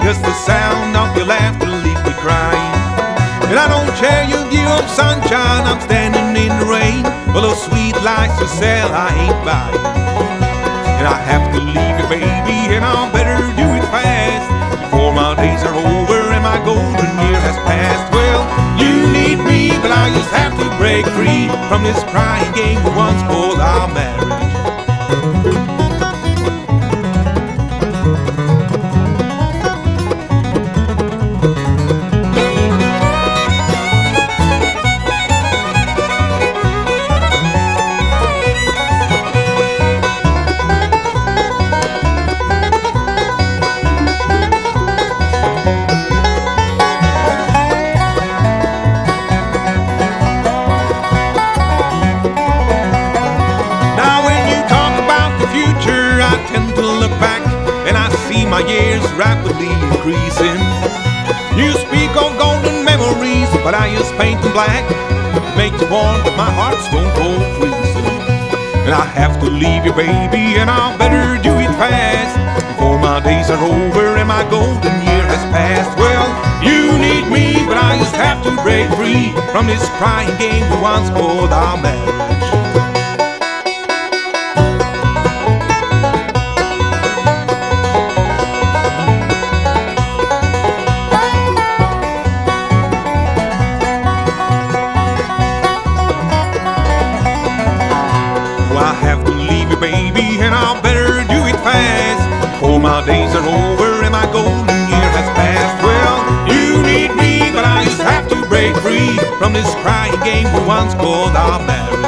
Just the sound of your laughter leaves me crying. And I don't care, you give up sunshine, I'm standing in the rain. Well, those sweet lies to sell, I ain't buying. And I have to leave you, baby, and I better do it fast before my days are over and my golden year has passed. Well, you need me, but I just have to break free from this crying game we once called our marriage. My years rapidly increasing. You speak of golden memories, but I just paint them black. Make you warm, but my heart's stone cold freezing. And I have to leave you, baby, and I better do it fast before my days are over and my golden year has passed. Well, you need me, but I just have to break free from this crying game we once called our marriage. Baby, and I better do it fast before my days are over and my golden year has passed. Well, you need me, but I just have to break free from this crying game we once called our marriage.